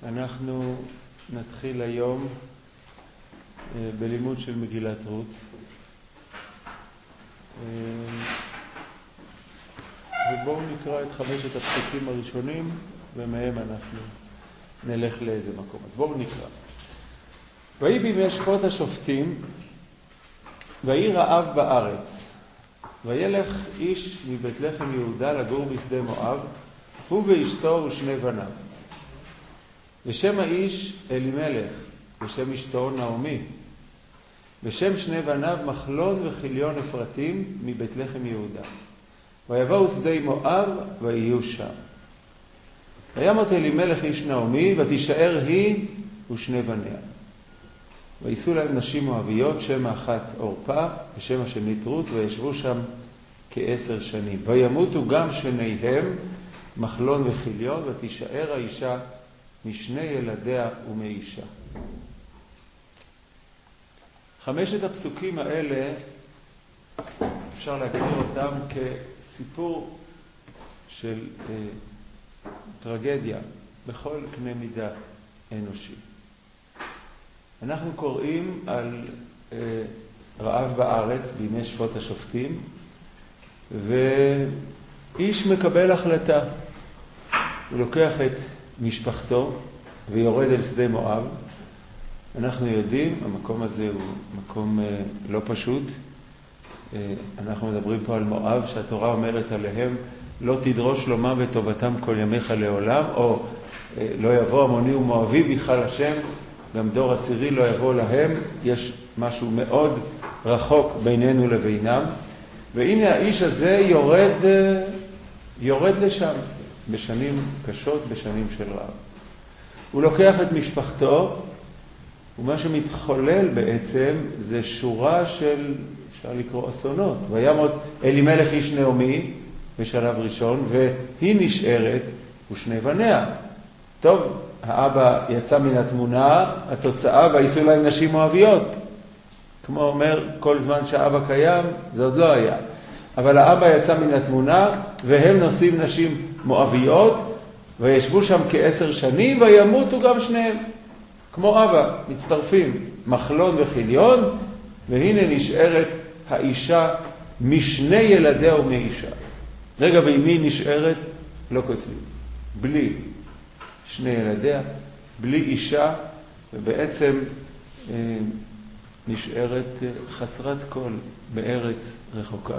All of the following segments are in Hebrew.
אנחנו נתחיל היום בלימוד של מגילת רות. ובואו נקרא את 5 הפסוקים הראשונים, ומהם אנחנו נלך לאיזה מקום. אז בואו נקרא. ויהי בימי שפוט השופטים, ויהי רעב בארץ. וילך איש מבית לחם יהודה לגור בשדה מואב, הוא ואשתו ושני בניו. ושם האיש אלימלך, ושם אשתו נעמי. ושם שני בניו מחלון וכיליון אפרתים מבית לחם יהודה. ויבואו שדה מואב ויהיו שם. וימות אלימלך איש נעמי, ותישאר היא ושני בניה. וייסעו להם נשים מואביות, שם האחת עורפה ושם השנית רות, וישבו שם כ10 שנים. וימותו גם שניהם מחלון וכיליון, ותישאר האישה משני ילדיה ומאישה. 5 הפסוקים האלה אפשר להגדיר אותם כסיפור של טרגדיה בכל קנה מידה אנושי. אנחנו קוראים על רעב בארץ בימי שפוט השופטים, ואיש מקבל החלטה. הוא לוקח את משפחתו ויורד אל שדה מואב. אנחנו יודעים, המקום הזה הוא מקום לא פשוט. אנחנו מדברים פה על מואב, שהתורה אומרת עליהם, לא תדרוש שלומם וטובתם כל ימיך לעולם, או לא יבוא עמוני ומואבי בכלל השם, גם דור עשירי לא יבוא להם. יש משהו מאוד רחוק בינינו לבינם. והנה האיש הזה יורד לשם, בשנים קשות, בשנים של רעב. הוא לוקח את משפחתו, ומה שמתחולל בעצם זה שורה של, אפשר לקרוא אסונות. וימות אלימלך איש נעמי בשלב ראשון, והיא נשארת ושני בניה. טוב, האבא יצא מן התמונה, התוצאה, וייסעו להם נשים מואביות. כמו אומר, כל זמן שהאבא קיים, זה עוד לא היה. אבל האבא יצא מן התמונה, והם נושאים נשים מואביות, וישבו שם כ10 שנים, וימותו גם שניהם. כמו אבא, מצטרפים, מחלון וכיליון, והנה נשארת האישה משני ילדיה ומאישה. רגע, ואמי נשארת? לא כותבים. בלי שני ילדיה, בלי אישה, ובעצם נשארת חסרת כל בארץ רחוקה.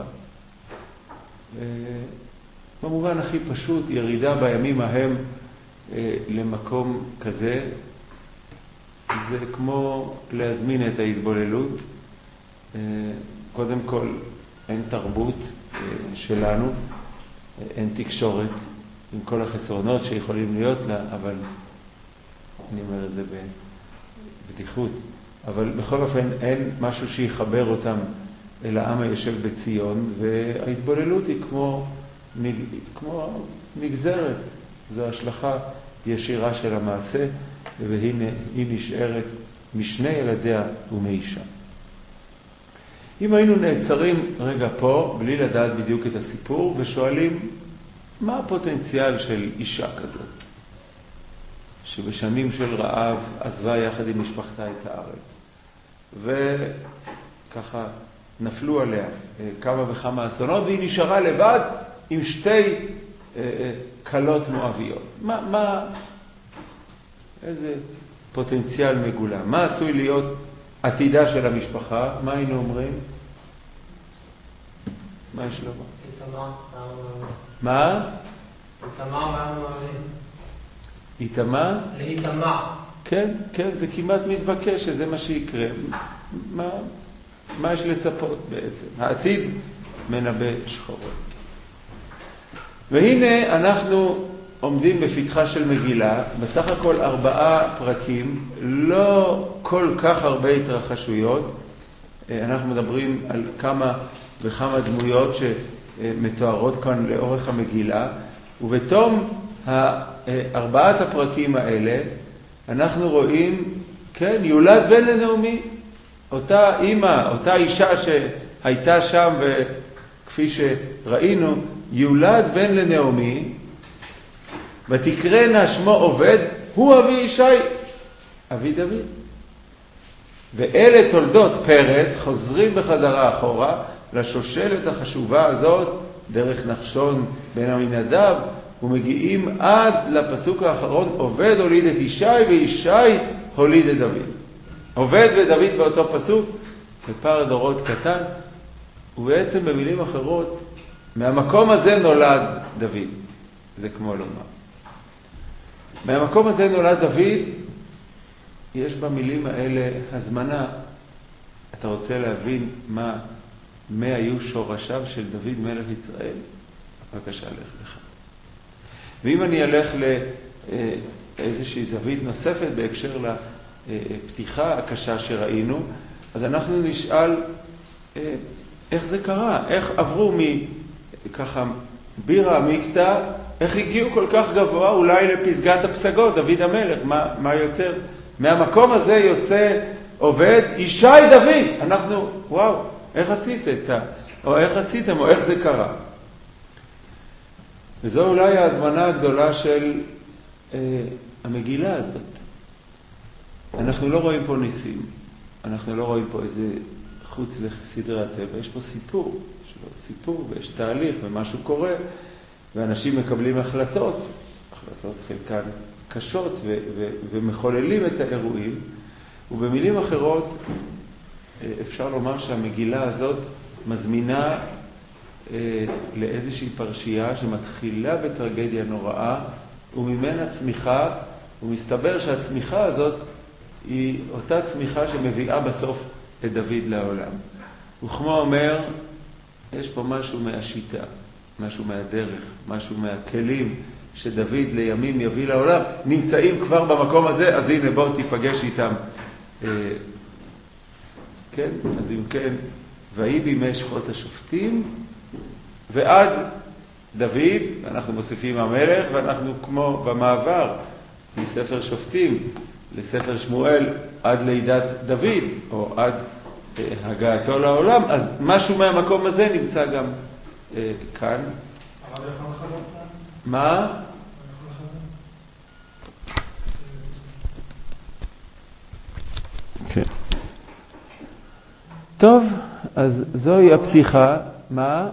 במובן הכי פשוט, ירידה בימים ההם למקום כזה, זה כמו להזמין את ההתבוללות. קודם כל, אין תרבות שלנו, אין תקשורת, עם כל החסרונות שיכולים להיות לה, אבל אני אומר את זה בבדיחות, אבל בכל אופן אין משהו שיחבר אותם אל העם היושב בציון, וההתבוללות היא כמו נגזרת, זו השלכה ישירה של המעשה, והנה היא נשארת משני ילדיה ומאישה. אם היינו נעצרים רגע פה, בלי לדעת בדיוק את הסיפור, ושואלים מה הפוטנציאל של אישה כזאת, שבשנים של רעב עזבה יחד עם משפחתה את הארץ, וככה נפלו עליה כמה וכמה אסונות, והיא נשארה לבד עם 2 כלות מואביות. איזה פוטנציאל מגולם? מה עשוי להיות עתידה של המשפחה? מה היינו אומרים? מה יש לומר? איתמר, מה? איתמר והמואבים. איתמר? לאיתמר. כן, זה כמעט מתבקש שזה מה שיקרה. מה יש לצפות בעצם? העתיד מנבא שחורות. והנה אנחנו עומדים בפתחה של מגילה, בסך הכל 4 פרקים, לא כל כך הרבה התרחשויות. אנחנו מדברים על כמה וכמה דמויות שמתוארות כאן לאורך המגילה, ובתום 4 הפרקים האלה אנחנו רואים, כן, יולד בן לנעמי, אותה אימא, אותה אישה שהייתה שם, וכפי שראינו, יולד בן לנעמי, ותקראנה שמו עובד, הוא אבי ישי, אבי דוד. ואלה תולדות פרץ חוזרים בחזרה אחורה לשושלת החשובה הזאת, דרך נחשון בן עמינדב, ומגיעים עד לפסוק האחרון, עובד הוליד את ישי וישי הוליד את דוד. עובד ודוד באותו פסוק, בפער דורות קטן, ובעצם במילים אחרות, מהמקום הזה נולד דוד. זה כמו לומר. מהמקום הזה נולד דוד, יש במילים האלה הזמנה. אתה רוצה להבין מה היו שורשיו של דוד מלך ישראל? בבקשה, לך לך. ואם אני אלך לאיזושהי זווית נוספת בהקשר לפתיחה הקשה שראינו, אז אנחנו נשאל איך זה קרה, איך עברו מככה בירה עמיקתא, איך הגיעו כל כך גבוה אולי לפסגת הפסגות, דוד המלך, מה יותר? מהמקום הזה יוצא עובד ישי דוד. אנחנו, וואו, איך עשיתם, או איך זה קרה? וזו אולי ההזמנה הגדולה של המגילה הזאת. אנחנו לא רואים פה ניסים, אנחנו לא רואים פה איזה חוץ לסדרי הטבע, יש פה סיפור ויש תהליך ומשהו קורה, ואנשים מקבלים החלטות חלקן קשות ומחוללים את האירועים, ובמילים אחרות אפשר לומר שהמגילה הזאת מזמינה לאיזושהי פרשייה שמתחילה בטרגדיה נוראה, וממנה צמיחה, ומסתבר שהצמיחה הזאת היא אותה צמיחה שמביאה בסוף את דוד לעולם. וכמו אומר, יש פה משהו מהשיטה, משהו מהדרך, משהו מהכלים שדוד לימים יביא לעולם, נמצאים כבר במקום הזה, אז הנה בואו תיפגש איתם. כן, אז אם כן, ויהי בימי שפוט השופטים, ועד דוד, אנחנו מוסיפים המלך, ואנחנו כמו במעבר מספר שופטים לספר שמואל עד לידת דוד, או עד הגעתו לעולם, אז משהו מהמקום הזה נמצא גם כאן. מה? כן. טוב, אז זוהי הפתיחה. מה?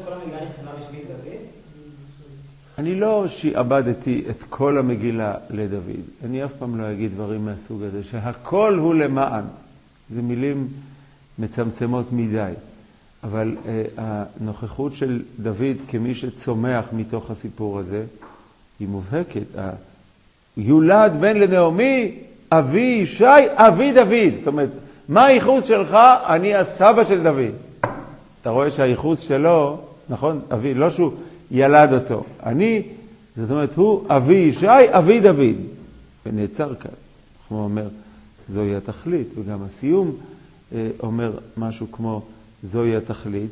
אני לא שעבדתי את כל המגילה לדוד. אני אף פעם לא אגיד דברים מהסוג הזה, שהכל הוא למען. זה מילים מצמצמות מדי. אבל הנוכחות של דוד כמי שצומח מתוך הסיפור הזה, היא מובהקת. יולד בן לנעמי, אבי ישי, אבי דוד. זאת אומרת, מה הייחוס שלך? אני הסבא של דוד. אתה רואה שהייחוס שלו, נכון? אבי, לא שהוא ילד אותו. זאת אומרת, הוא אבי ישי, אבי דוד. ונעצר כאן. כמו אומר, זוהי התכלית. וגם הסיום אומר משהו כמו, זוהי התכלית.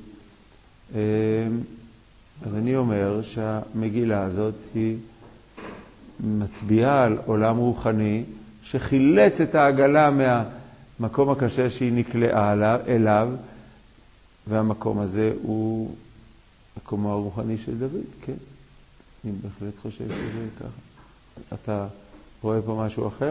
אז אני אומר שהמגילה הזאת היא מצביעה על עולם רוחני שחילץ את העגלה מהמקום הקשה שהיא נקלעה אליו, והמקום הזה הוא מקומו הרוחני של דוד, כן? אני בהחלט חושב שזה ככה. אתה רואה פה משהו אחר?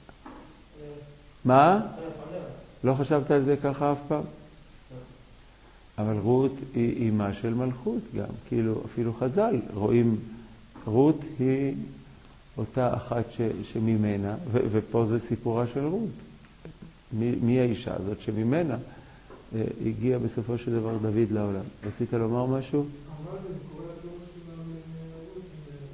מה? לא חשבת על זה ככה אף פעם? אבל רות היא אימה של מלכות גם, כאילו אפילו חז"ל רואים, רות היא אותה אחת שממנה, ופה זה סיפורה של רות. מי האישה הזאת שממנה הגיע בסופו של דבר דוד לעולם? רצית לומר משהו? אמרת, קורא לתורה שלנו רות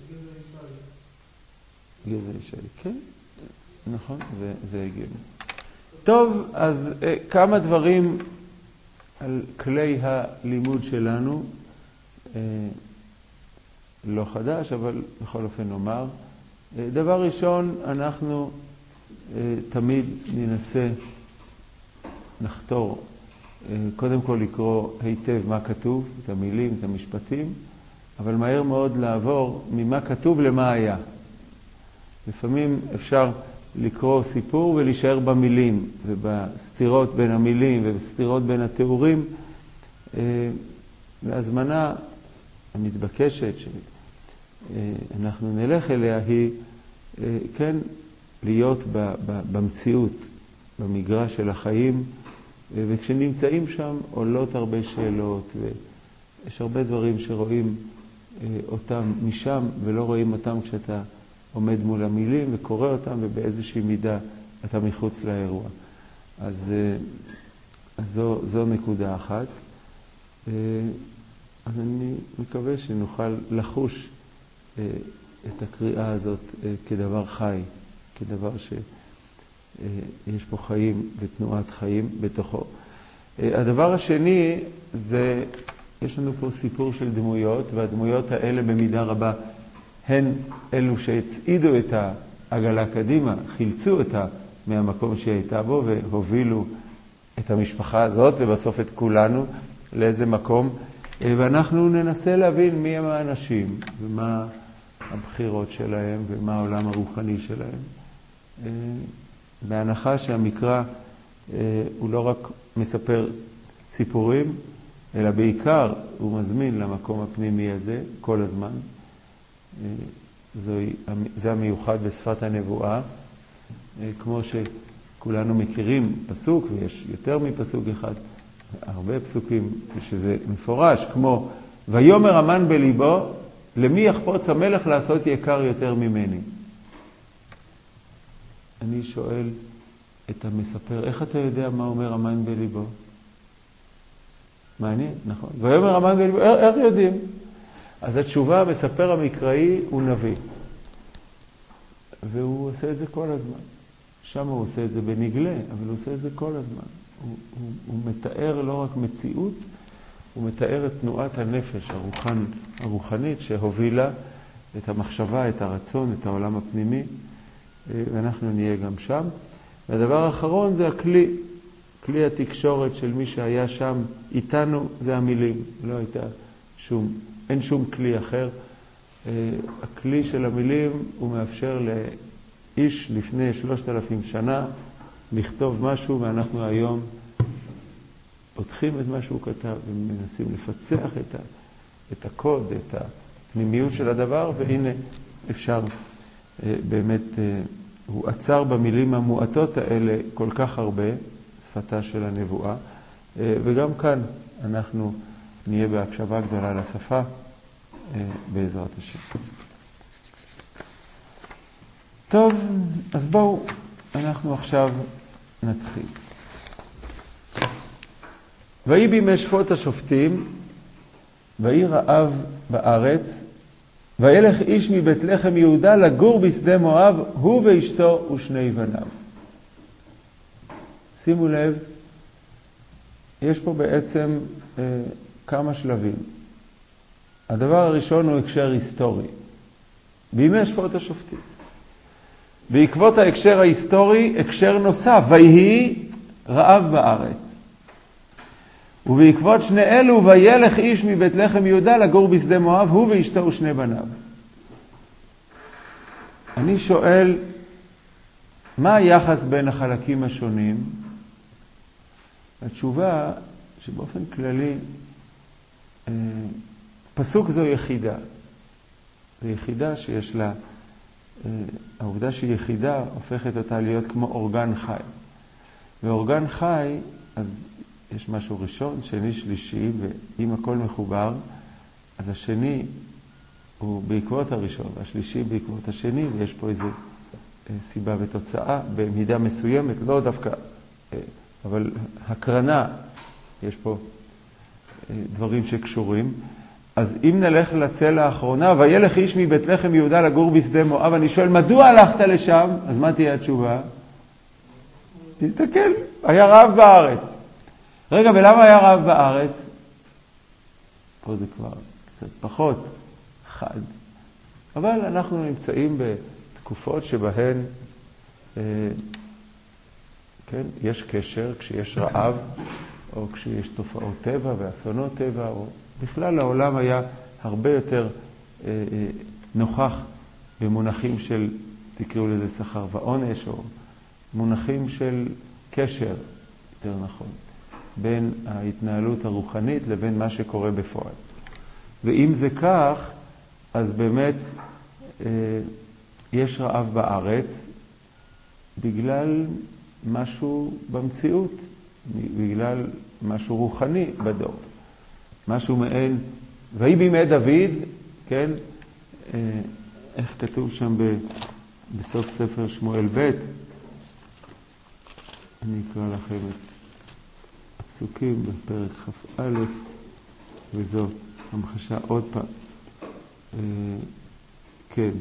גזע ישי. גזע ישי, כן, נכון, זה הגיוני. טוב, אז כמה דברים על כלי הלימוד שלנו, לא חדש, אבל בכל אופן נאמר. דבר ראשון, אנחנו תמיד ננסה נחתור, קודם כל לקרוא היטב מה כתוב, את המילים, את המשפטים, אבל מהר מאוד לעבור ממה כתוב למה היה. לפעמים אפשר לקרוא סיפור ולהישאר במילים ובסתירות בין המילים ובסתירות בין התיאורים, והזמנה המתבקשת אנחנו נלך אליה היא, כן, להיות במציאות, במגרש של החיים, וכשנמצאים שם עולות הרבה שאלות, ויש הרבה דברים שרואים אותם משם, ולא רואים אותם כשאתה עומד מול המילים וקורא אותם, ובאיזושהי מידה אתה מחוץ לאירוע. אז זו נקודה אחת. אז אני מקווה שנוכל לחוש את הקריאה הזאת כדבר חי, כדבר שיש פה חיים ותנועת חיים בתוכו. הדבר השני זה, יש לנו פה סיפור של דמויות, והדמויות האלה במידה רבה הן אלו שהצעידו את העגלה קדימה, חילצו אותה מהמקום שהיא הייתה בו והובילו את המשפחה הזאת ובסוף את כולנו לאיזה מקום. ואנחנו ננסה להבין מי הם האנשים ומה הבחירות שלהם ומה העולם הרוחני שלהם. בהנחה שהמקרא הוא לא רק מספר סיפורים, אלא בעיקר הוא מזמין למקום הפנימי הזה כל הזמן. זה המיוחד בשפת הנבואה. כמו שכולנו מכירים פסוק, ויש יותר מפסוק אחד, הרבה פסוקים שזה מפורש, כמו ויאמר המן בליבו, למי יחפוץ המלך לעשות יקר יותר ממני? אני שואל את המספר, איך אתה יודע מה אומר המן בליבו? מעניין, נכון. ויאמר המן בליבו, איך יודעים? אז התשובה, המספר המקראי הוא נביא. והוא עושה את זה כל הזמן. שם הוא עושה את זה בנגלה, אבל הוא עושה את זה כל הזמן. הוא מתאר לא רק מציאות, הוא מתאר את תנועת הנפש הרוחנית שהובילה את המחשבה, את הרצון, את העולם הפנימי, ואנחנו נהיה גם שם. והדבר האחרון זה הכלי, כלי התקשורת של מי שהיה שם איתנו, זה המילים. לא הייתה אין שום כלי אחר. הכלי של המילים הוא מאפשר לאיש לפני 3,000 שנה לכתוב משהו, ואנחנו היום פותחים את מה שהוא כתב ומנסים לפצח את הקוד, את הפנימיות של הדבר, והנה אפשר באמת, הוא עצר במילים המועטות האלה כל כך הרבה, שפתה של הנבואה, וגם כאן אנחנו נהיה בהקשבה גדולה לשפה בעזרת השם. טוב, אז בואו, אנחנו עכשיו נתחיל. ויהי בימי שפוט השופטים, ויהי רעב בארץ, וילך איש מבית לחם יהודה לגור בשדה מואב, הוא ואשתו ושני בניו. שימו לב, יש פה בעצם כמה שלבים. הדבר הראשון הוא הקשר היסטורי. בימי שפוט השופטים. בעקבות ההקשר ההיסטורי, הקשר נוסף, ויהי רעב בארץ. ובעקבות שני אלו, וילך איש מבית לחם יהודה לגור בשדה מואב, הוא ואשתו ושני בניו. אני שואל, מה היחס בין החלקים השונים? התשובה שבאופן כללי, פסוק זו יחידה. זו יחידה שיש לה, העובדה שהיא יחידה הופכת אותה להיות כמו אורגן חי. ואורגן חי, אז יש משהו ראשון, שני, שלישי, ואם הכל מחובר, אז השני הוא בעקבות הראשון, והשלישי בעקבות השני, ויש פה איזו סיבה ותוצאה, במידה מסוימת, לא דווקא, אבל הקרנה, יש פה דברים שקשורים. אז אם נלך לצלע האחרונה, וילך איש מבית לחם יהודה לגור בשדה מואב, אני שואל, מדוע הלכת לשם? אז מה תהיה התשובה? תסתכל, היה רעב בארץ. רגע, ולמה היה רעב בארץ? פה זה כבר קצת פחות חד. אבל אנחנו נמצאים בתקופות שבהן כן, יש קשר, כשיש רעב, או כשיש תופעות טבע ואסונות טבע, או בכלל העולם היה הרבה יותר נוכח במונחים של, תקראו לזה שכר ועונש, או מונחים של קשר, יותר נכון, בין ההתנהלות הרוחנית לבין מה שקורה בפועל. ואם זה כך, אז באמת יש רעב בארץ בגלל משהו במציאות, בגלל משהו רוחני בדור. משהו מעין, ויהי בימי דוד, כן, איך כתוב שם בסוף ספר שמואל ב', אני אקרא לכם את הפסוקים בפרק כ"א, וזו המחשה עוד פעם. כן.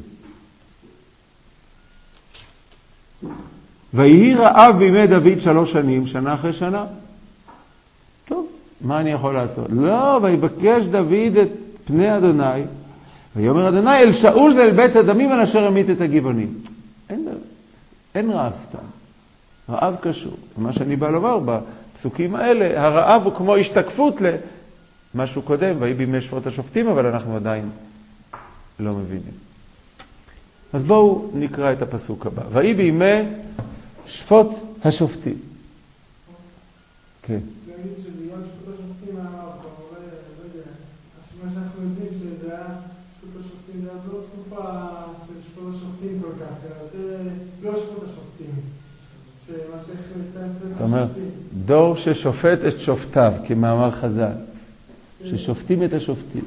ויהי רעב בימי דוד 3 שנים, שנה אחרי שנה. טוב, מה אני יכול לעשות? לא, ויבקש דוד את פני אדוני, ויאמר אדוני אל שאול ואל בית הדמים על אשר המית את הגבעונים. אין רעב סתם. רעב קשור. מה שאני בא לומר בפסוקים האלה, הרעב הוא כמו השתקפות למשהו קודם, ויהי בימי שפוט השופטים, אבל אנחנו עדיין לא מבינים. אז בואו נקרא את הפסוק הבא. ויהי בימי שפוט השופטים. כן. להגיד שבגלל שפוט השופטים היה רב, אבל לא יודע, מה שאנחנו יודעים שזה היה שפוט השופטים, זה היה לא תקופה של שפוט השופטים כל כך, אלא לא שפוט השופטים. שמה שהסתיים ספר אתה אומר, השופטים. דור ששופט את שופטיו, כמאמר חז"ל, ששופטים את השופטים.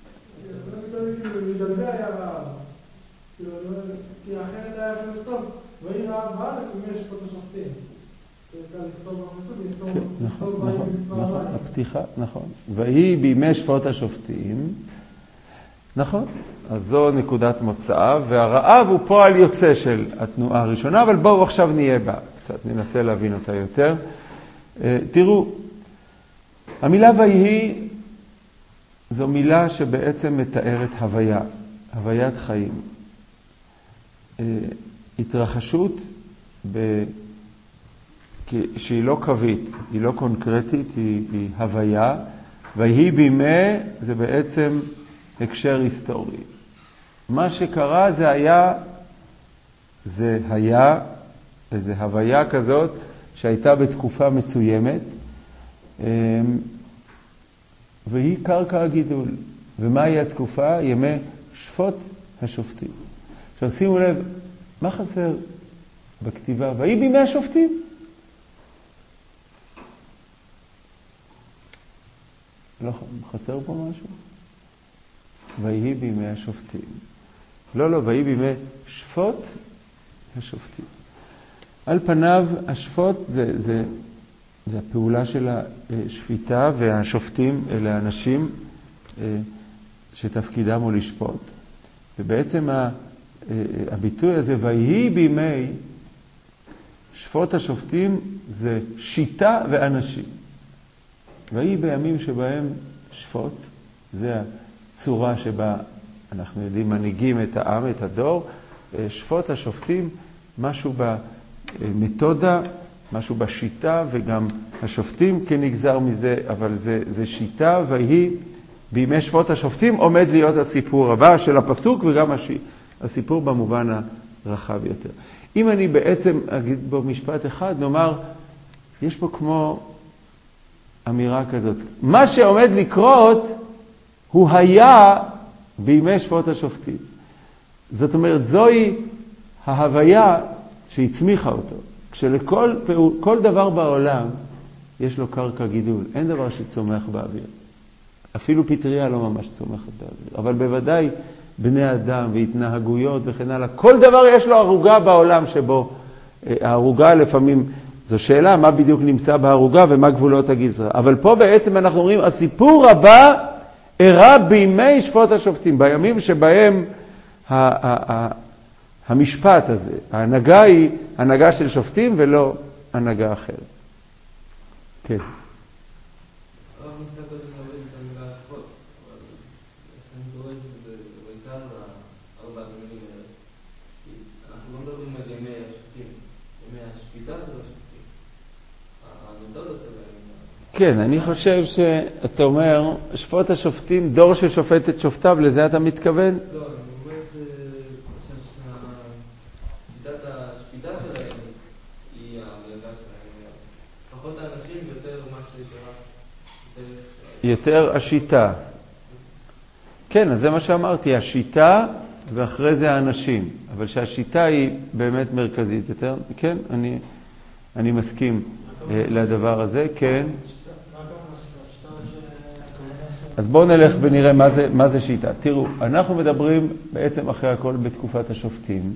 בגלל זה היה רעב. כי אחרת היה יכול לכתוב, ויהי רעב בארץ ומי שפוט השופטים. לכתוב בפסוק, נכון, הפתיחה, נכון. ויהי בימי שפוט השופטים, נכון, אז זו נקודת מוצא, והרעב הוא פועל יוצא של התנועה הראשונה, אבל בואו עכשיו נהיה בה, קצת ננסה להבין אותה יותר. תראו, המילה ויהי זו מילה שבעצם מתארת הוויה, הוויית חיים. התרחשות שהיא לא קווית, היא לא קונקרטית, היא הוויה, ויהי בימי זה בעצם הקשר היסטורי. מה שקרה זה היה איזו הוויה כזאת שהייתה בתקופה מסוימת, והיא קרקע הגידול. ומהי התקופה? ימי שפוט השופטים. עכשיו שימו לב, מה חסר בכתיבה? ויהי בימי השופטים. לא, חסר פה משהו? ויהי בימי השופטים. לא, ויהי בימי שפוט השופטים. על פניו, השפוט זה הפעולה של השפיטה, והשופטים אלה אנשים שתפקידם הוא לשפוט. ובעצם הביטוי הזה, ויהי בימי שפוט השופטים, זה שיטה ואנשים. ויהי בימים שבהם שפוט, זה הצורה שבה אנחנו יודעים מנהיגים את העם, את הדור. שפוט השופטים, משהו במתודה, משהו בשיטה, וגם השופטים כנגזר מזה, אבל זה שיטה. ויהי בימי שפוט השופטים עומד להיות הסיפור הבא של הפסוק, וגם הסיפור במובן הרחב יותר. אם אני בעצם אגיד בו משפט אחד, נאמר, יש פה כמו אמירה כזאת. מה שעומד לקרות הוא היה בימי שפוט השופטים. זאת אומרת, זוהי ההוויה שהצמיחה אותו. כשלכל דבר בעולם יש לו קרקע גידול. אין דבר שצומח באוויר. אפילו פטריה לא ממש צומחת באוויר. אבל בוודאי בני אדם והתנהגויות וכן הלאה. כל דבר יש לו ערוגה בעולם שבו הערוגה לפעמים זו שאלה מה בדיוק נמצא בערוגה ומה גבולות הגזרה. אבל פה בעצם אנחנו אומרים, הסיפור הבא אירע בימי שפוט השופטים, בימים שבהם המשפט הזה, ההנהגה היא הנהגה של שופטים ולא הנהגה אחרת. כן. כן, אני חושב שאתה אומר, שפוט השופטים, דור ששופט את שופטיו, לזה אתה מתכוון? לא, אני אומר ששיטת השפיטה שלהם היא ההנהגה שלהם. פחות האנשים יותר מה שנשאר. יותר השיטה. כן, אז זה מה שאמרתי, השיטה ואחרי זה האנשים. אבל שהשיטה היא באמת מרכזית יותר, כן, אני מסכים לדבר הזה, כן. אז בואו נלך ונראה מה זה שיטה. תראו, אנחנו מדברים בעצם אחרי הכל בתקופת השופטים,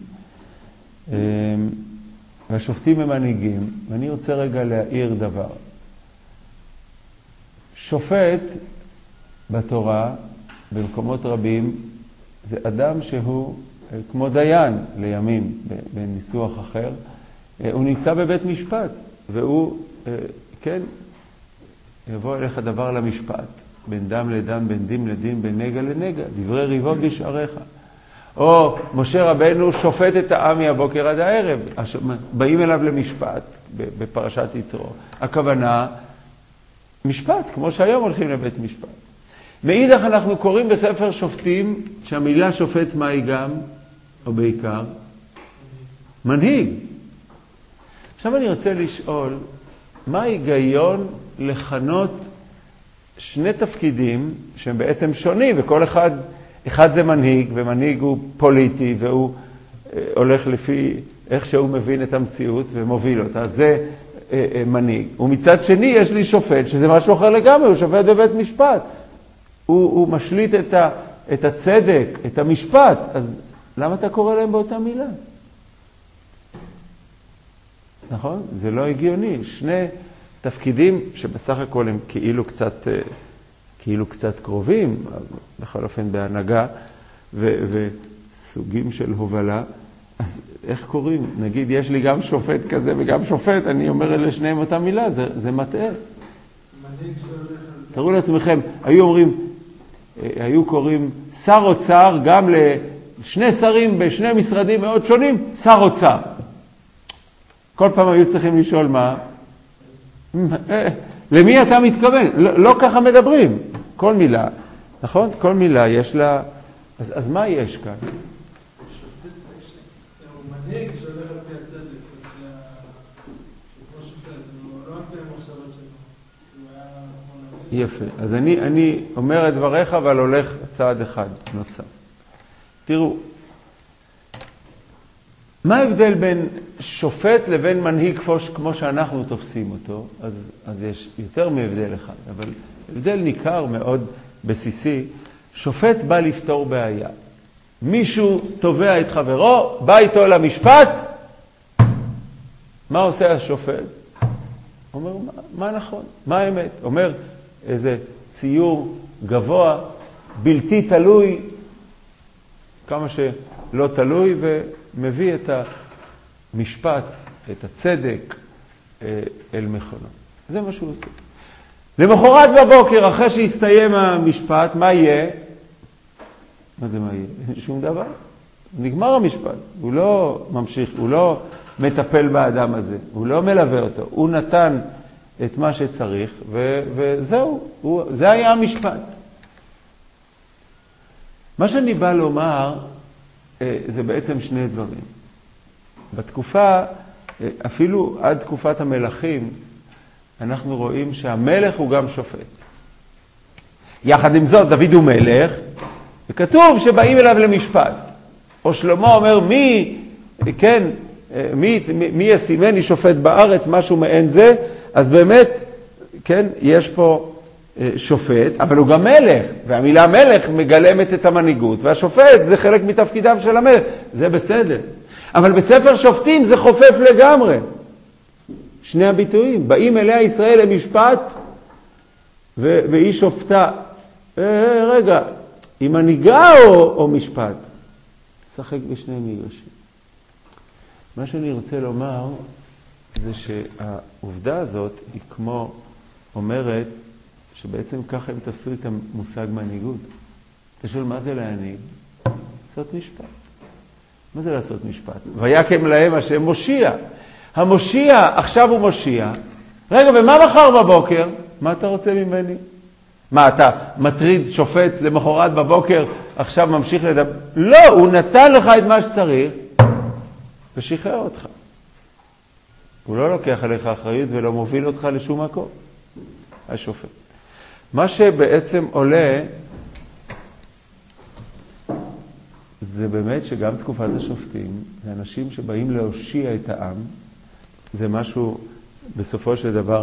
והשופטים הם מנהיגים, ואני רוצה רגע להעיר דבר. שופט בתורה, במקומות רבים, זה אדם שהוא כמו דיין לימים, בניסוח אחר, הוא נמצא בבית משפט, והוא, כן, יבוא אליך דבר למשפט, בין דם לדם, בין דין לדין, בין נגע לנגע, דברי ריבון בשעריך. או משה רבנו שופט את העם מהבוקר עד הערב, באים אליו למשפט, בפרשת יתרו. הכוונה, משפט, כמו שהיום הולכים לבית משפט. מאידך אנחנו קוראים בספר שופטים, שהמילה שופט מה היא גם, או בעיקר, מנהיג. עכשיו אני רוצה לשאול, מה ההיגיון לכנות שני תפקידים שהם בעצם שונים, וכל אחד זה מנהיג, ומנהיג הוא פוליטי, והוא הולך לפי איך שהוא מבין את המציאות ומוביל אותה. זה מנהיג. ומצד שני יש לי שופט, שזה משהו אחר לגמרי, הוא שופט בבית משפט. הוא משליט את הצדק, את המשפט. אז למה אתה קורא להם באותה מילה? נכון? זה לא הגיוני. שני תפקידים שבסך הכל הם כאילו קצת קרובים, בכל אופן בהנהגה וסוגים של הובלה. אז איך קוראים? נגיד, יש לי גם שופט כזה וגם שופט, אני אומר אלה שניהם אותה מילה, זה מטעה. תראו לעצמכם, היו קוראים שר אוצר גם לשני שרים בשני משרדים מאוד שונים, שר אוצר. כל פעם היו צריכים לשאול מה? למי אתה מתכוון? לא ככה מדברים. כל מילה, נכון? כל מילה יש לה... אז מה יש כאן? הוא מנהיג שהולך על פי הצדק, כמו שופט, הוא לא על פי המחשבות שלו. יפה. אז אני אומר את דבריך, אבל הולך צעד אחד נוסף. תראו, מה ההבדל בין שופט לבין מנהיג כמו שאנחנו תופסים אותו? אז יש יותר מהבדל אחד, אבל הבדל ניכר מאוד בסיסי. שופט בא לפתור בעיה. מישהו תובע את חברו, בא איתו למשפט, מה עושה השופט? אומר, מה נכון? מה האמת? אומר, איזה ציור גבוה, בלתי תלוי, כמה שלא תלוי, ומביא את המשפט, את הצדק, אל מכונו. זה מה שהוא עושה. למחרת בבוקר, אחרי שהסתיים המשפט, מה יהיה? מה זה מה יהיה? שום דבר. נגמר המשפט. הוא לא ממשיך, הוא לא מטפל באדם הזה, הוא לא מלווה אותו. הוא נתן את מה שצריך, וזהו. זה היה המשפט. מה שאני בא לומר, זה בעצם שני דברים. בתקופה, אפילו עד תקופת המלכים, אנחנו רואים שהמלך הוא גם שופט. יחד עם זאת, דוד הוא מלך, וכתוב שבאים אליו למשפט. או שלמה אומר, מי ישימני שופט בארץ, משהו מעין זה, אז באמת, כן, יש פה שופט, אבל הוא גם מלך, והמילה מלך מגלמת את המנהיגות, והשופט זה חלק מתפקידיו של המלך, זה בסדר. אבל בספר שופטים זה חופף לגמרי. שני הביטויים, באים אליה ישראל למשפט, והיא שופטה. רגע, היא מנהיגה או משפט? שחק בשני מגרשים. מה שאני רוצה לומר, זה שהעובדה הזאת היא כמו אומרת, שבעצם ככה הם תפסו את המושג מנהיגות. אתה שואל, מה זה להנהיג? לעשות משפט. מה זה לעשות משפט? ויקם להם השם מושיע. המושיע, עכשיו הוא מושיע. רגע, ומה מחר בבוקר? מה אתה רוצה ממני? מה, אתה מטריד שופט למחרת בבוקר, עכשיו ממשיך לדבר? לא, הוא נתן לך את מה שצריך, ושחרר אותך. הוא לא לוקח עליך אחריות ולא מוביל אותך לשום מקום. השופט. מה שבעצם עולה זה באמת שגם תקופת השופטים, זה אנשים שבאים להושיע את העם, זה משהו בסופו של דבר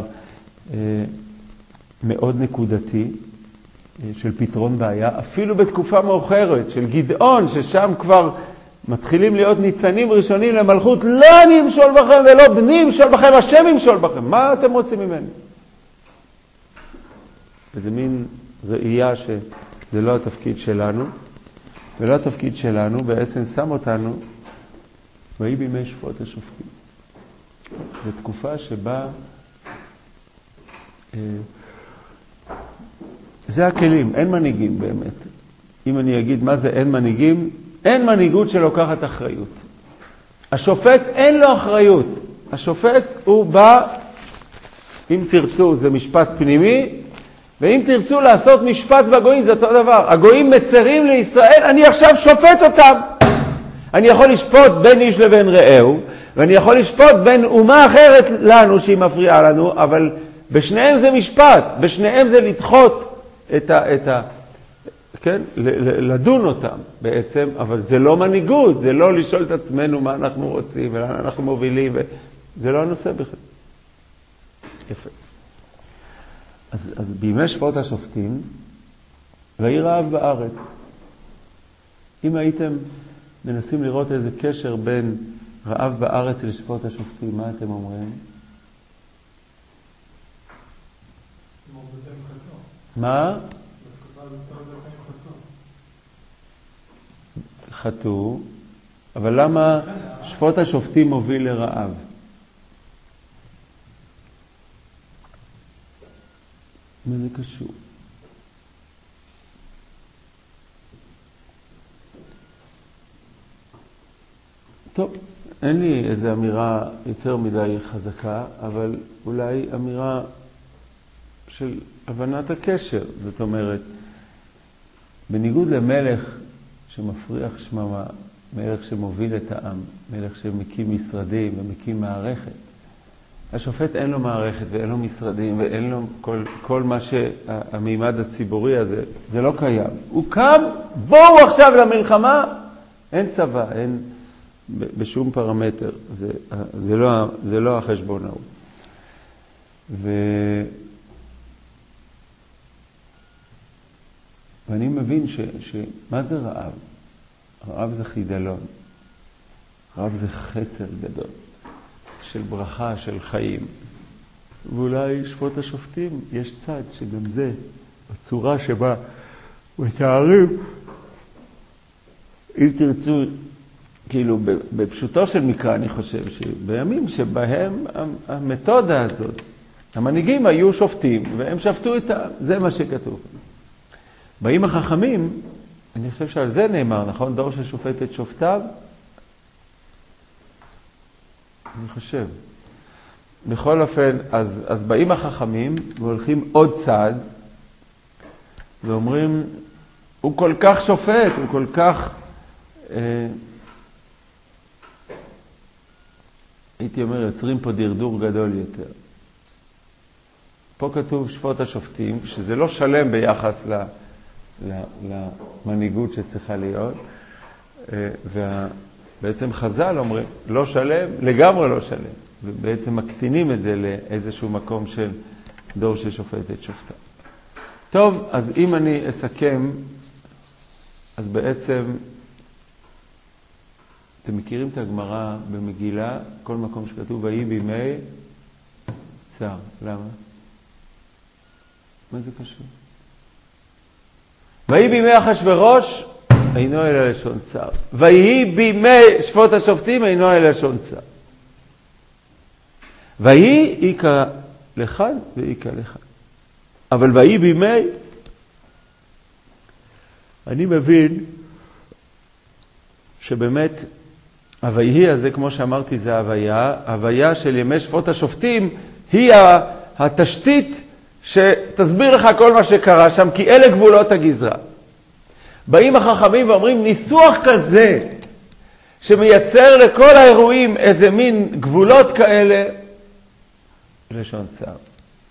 מאוד נקודתי, של פתרון בעיה, אפילו בתקופה מאוחרת של גדעון, ששם כבר מתחילים להיות ניצנים ראשונים למלכות, לא אני אמשול בכם ולא בני ימשול בכם, השם ימשול בכם, מה אתם רוצים ממני? וזה מין ראייה שזה לא התפקיד שלנו, ולא התפקיד שלנו בעצם שם אותנו ויהי בימי שפוט השופטים. זו תקופה שבה זה הכלים, אין מנהיגים באמת. אם אני אגיד מה זה אין מנהיגים, אין מנהיגות שלוקחת אחריות. השופט אין לו אחריות. השופט הוא בא, אם תרצו זה משפט פנימי, ואם תרצו לעשות משפט בגויים זה אותו דבר. הגויים מצרים לישראל, אני עכשיו שופט אותם. אני יכול לשפוט בין איש לבין רעהו, ואני יכול לשפוט בין אומה אחרת לנו שהיא מפריעה לנו, אבל בשניהם זה משפט, בשניהם זה לדחות כן? לדון אותם בעצם, אבל זה לא מנהיגות, זה לא לשאול את עצמנו מה אנחנו רוצים ולאן אנחנו מובילים, זה לא הנושא בכלל. יפה. אז בימי שפוט השופטים, ויהי רעב בארץ. אם הייתם מנסים לראות איזה קשר בין רעב בארץ לשפוט השופטים, מה אתם אומרים? מה? חטאו, אבל למה שפוט השופטים מוביל לרעב? מה זה קשור? טוב, אין לי איזו אמירה יותר מדי חזקה, אבל אולי אמירה של הבנת הקשר. זאת אומרת, בניגוד למלך שמפריח שממה, מלך שמוביל את העם, מלך שמקים משרדים ומקים מערכת, השופט אין לו מערכת ואין לו משרדים ואין לו כל מה שהמימד הציבורי הזה, זה לא קיים. הוא קם, בואו עכשיו למלחמה, אין צבא, אין בשום פרמטר, זה לא החשבונאות. ואני מבין מה זה רעב? רעב זה חידלון. רעב זה חסר גדול, של ברכה, של חיים. ואולי שפוט השופטים, יש צד שגם זה, בצורה שבה מתארים, אם תרצו, כאילו בפשוטו של מקרא אני חושב, שבימים שבהם המתודה הזאת, המנהיגים היו שופטים, והם שפטו את העם, זה מה שכתוב. באים החכמים, אני חושב שעל זה נאמר, נכון? דור ששופט את שופטיו? אני חושב. בכל אופן, אז באים החכמים והולכים עוד צעד, ואומרים, הוא כל כך שופט, הוא כל כך, הייתי אומר, יוצרים פה דרדור גדול יותר. פה כתוב שפוט השופטים, שזה לא שלם ביחס למנהיגות שצריכה להיות, ובעצם חז"ל אומרים, לא שלם, לגמרי לא שלם, ובעצם מקטינים את זה לאיזשהו מקום של דור ששופט את שופטיו. טוב, אז אם אני אסכם, אז בעצם, אתם מכירים את הגמרא במגילה, כל מקום שכתוב, ויהי בימי צר. למה? מה זה קשור? ויהי בימי אחשוורוש, אינו אלא לשון צר. ויהי בימי שפוט השופטים, אינו אלא לשון צר. ויהי איקה לכאן ואיקה לכאן. אבל ויהי בימי, אני מבין שבאמת הוויהי הזה, כמו שאמרתי, זה הוויה. הוויה של ימי שפוט השופטים היא התשתית שתסביר לך כל מה שקרה שם, כי אלה גבולות הגזרה. באים החכמים ואומרים, ניסוח כזה שמייצר לכל האירועים איזה מין גבולות כאלה, לשון צר.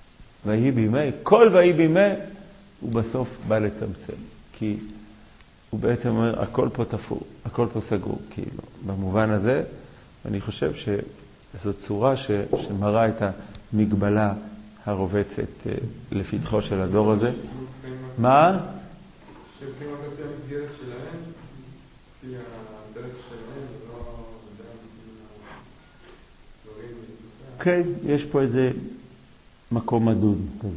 ויהי בימי, כל ויהי בימי, הוא בסוף בא לצמצם. כי הוא בעצם אומר, הכל פה תפור, הכל פה סגור, כאילו, במובן הזה, אני חושב שזו צורה שמראה את המגבלה הרובצת לפתחו של הדור הזה. מה? שכן הרבה המסגרת שלהם, כי הדרך שלהם לא דברים... כן, יש פה איזה מקום מדוד כזה.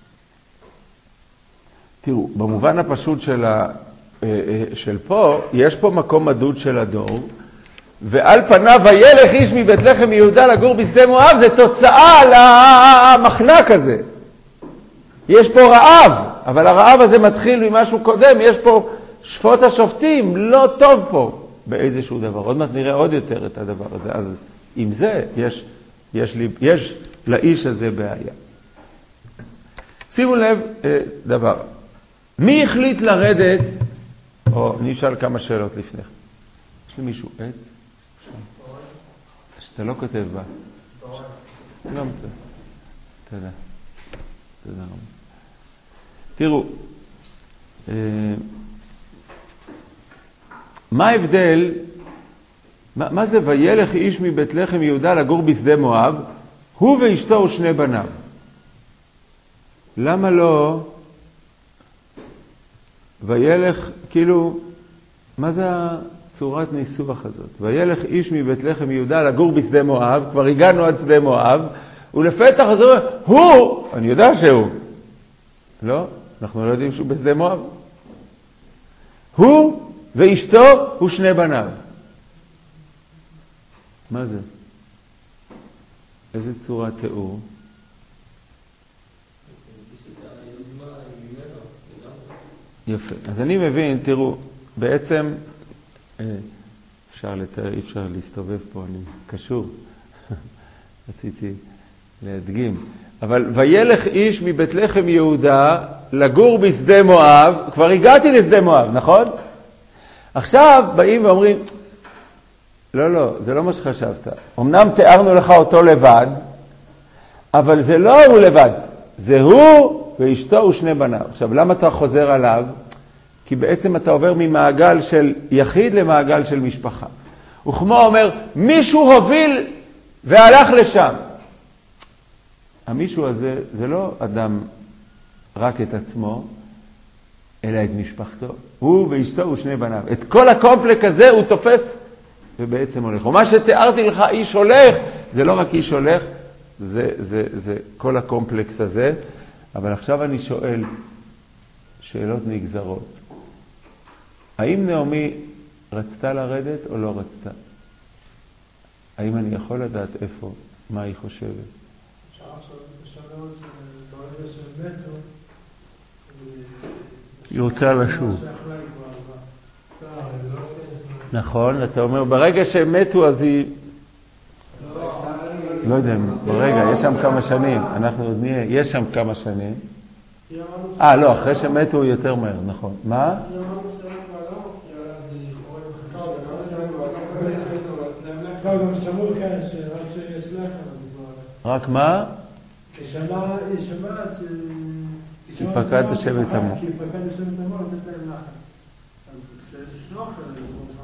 תראו, במובן הפשוט של פה, יש פה מקום מדוד של הדור, ועל פניו וילך איש מבית לחם יהודה לגור בשדה מואב, זה תוצאה למחנק הזה. יש פה רעב, אבל הרעב הזה מתחיל ממשהו קודם, יש פה שפוט השופטים, לא טוב פה באיזשהו דבר. עוד מעט נראה עוד יותר את הדבר הזה, אז עם זה יש לאיש הזה בעיה. שימו לב דבר, מי החליט לרדת, או נשאל כמה שאלות לפני. יש לי מישהו עד? שאתה לא כותב בה. לא מתאר. תודה. תודה רבה. תראו, מה ההבדל, מה זה וילך איש מבית לחם יהודה לגור בשדה מואב, הוא ואשתו ושני בניו. למה לא וילך, כאילו, מה זה הצורת ניסוח הזאת? וילך איש מבית לחם יהודה לגור בשדה מואב, כבר הגענו עד שדה מואב, ולפתח הזה הוא, אני יודע שהוא, לא, אנחנו לא יודעים שהוא בשדה מואב. הוא ואשתו ושני בניו. מה זה? איזה צורת תיאור? יפה. אז אני מבין, תראו, בעצם אפשר לתאר, אי אפשר להסתובב פה, אני קשור. רציתי להדגים. אבל וילך איש מבית לחם יהודה לגור בשדה מואב, כבר הגעתי לשדה מואב, נכון? עכשיו באים ואומרים, לא, זה לא מה שחשבת. אמנם תיארנו לך אותו לבד, אבל זה לא הוא לבד, זה הוא ואשתו ושני בניו. עכשיו, למה אתה חוזר עליו? כי בעצם אתה עובר ממעגל של יחיד למעגל של משפחה. וכמו אומר, מישהו הוביל והלך לשם. המישהו הזה, זה לא אדם רק את עצמו, אלא את משפחתו. הוא ואשתו ושני בניו. את כל הקומפלק הזה הוא תופס ובעצם הולך. ומה שתיארתי לך, איש הולך, זה לא רק איש הולך, זה כל הקומפלקס הזה. אבל עכשיו אני שואל שאלות נגזרות. האם נעמי רצתה לרדת או לא רצתה? האם אני יכול לדעת איפה, מה היא חושבת? היא רוצה לשוב. נכון, אתה אומר, ברגע שהם מתו אז היא... לא יודע, ברגע, יש שם כמה שנים, אנחנו עוד נהיה, יש שם כמה שנים. לא, אחרי שמתו הוא יותר מהר, נכון. מה? רק מה? היא שמעת שפקד השבט עמו. כי פקד השבט עמו לתת להם לחם. כשיש נוח לזה,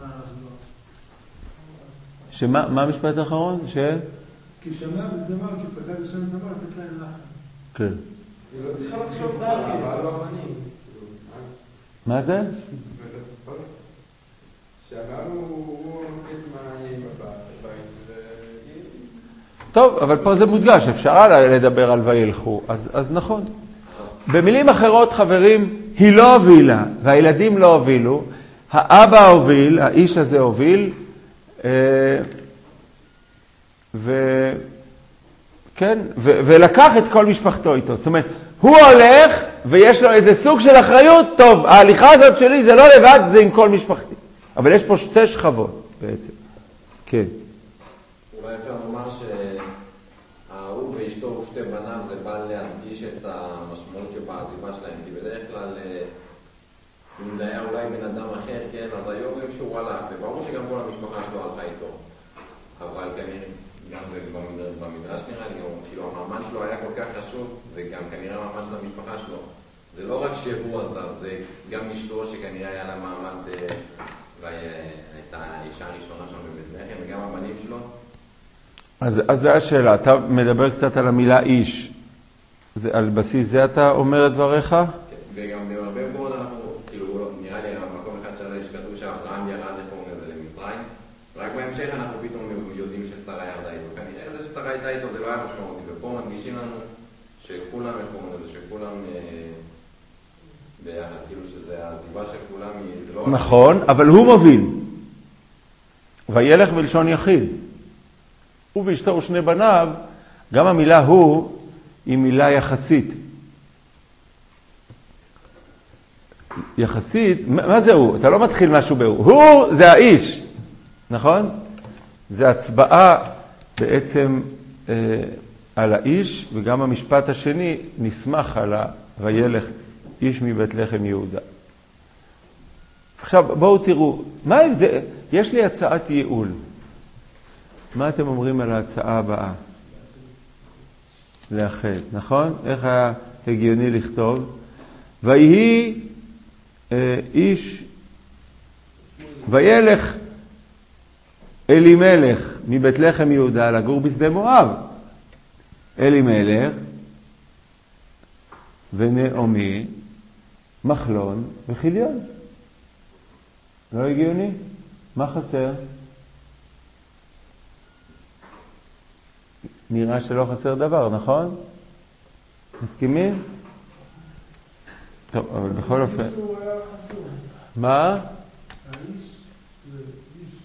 שמה, מה המשפט האחרון? כי שמע בשדה מואב, כי פקד השבט עמו לתת להם לחם. כן. היא לא צריכה לחשוב דרכי, אבל לא אני. מה זה? שאמרנו, הוא מחליט מה יהיה בבית. טוב, אבל פה זה מודגש, אפשר לדבר על וילכו, אז נכון. במילים אחרות, חברים, היא לא הובילה, והילדים לא הובילו, האבא הוביל, האיש הזה הוביל, כן, ולקח את כל משפחתו איתו. זאת אומרת, הוא הולך ויש לו איזה סוג של אחריות, טוב, ההליכה הזאת שלי זה לא לבד, זה עם כל משפחתי. אבל יש פה שתי שכבות בעצם. כן. אולי אפשר לומר שההוא ואשתו ושתי בניו זה בא להדגיש את המשמעות שבעזיבה שלהם, כי בדרך כלל אם זה היה אולי בן אדם אחר, כן, אז היו אומרים שהוא הלך, וברור שגם כל המשפחה שלו הלכה איתו. אבל כנראה, גם זה במדרש נראה לי, כאילו המעמד שלו היה כל כך חשוב, וגם כנראה המעמד של המשפחה שלו. זה לא רק שהוא עזב, זה גם אשתו שכנראה היה לה מעמד, אולי הייתה האישה הראשונה שם בבית לחם, וגם הבנים שלו. אז זו השאלה, אתה מדבר קצת על המילה איש. על בסיס זה אתה אומר את דבריך? וגם בהרבה מאוד אנחנו, כאילו, נראה לי במקום אחד שכתוב שאברהם ירד למצרים, רק בהמשך אנחנו פתאום יודעים ששרה ירדה איתו. כנראה זה ששרה הייתה איתו זה לא היה משמעותי, ופה מדגישים לנו שכולם שכולם ביחד, כאילו שזה העזיבה של כולם, זה לא... נכון, אבל הוא מוביל. וילך בלשון יחיד. הוא ואשתו ושני בניו, גם המילה הוא היא מילה יחסית. יחסית, מה זה הוא? אתה לא מתחיל משהו בהוא. הוא זה האיש, נכון? זה הצבעה בעצם על האיש, וגם המשפט השני נסמך על וילך איש מבית לחם יהודה. עכשיו בואו תראו, מה ההבדל? יש לי הצעת ייעול. מה אתם אומרים על ההצעה הבאה? לאחד, נכון? איך היה הגיוני לכתוב? ויהי איש, וילך אלימלך מבית לחם יהודה לגור בשדה מואב. אלימלך ונעמי, מחלון וחיליון. לא הגיוני? מה חסר? נראה שלא חסר דבר, נכון? מסכימים? טוב, אבל בכל אופן... מה? האיש זה איש.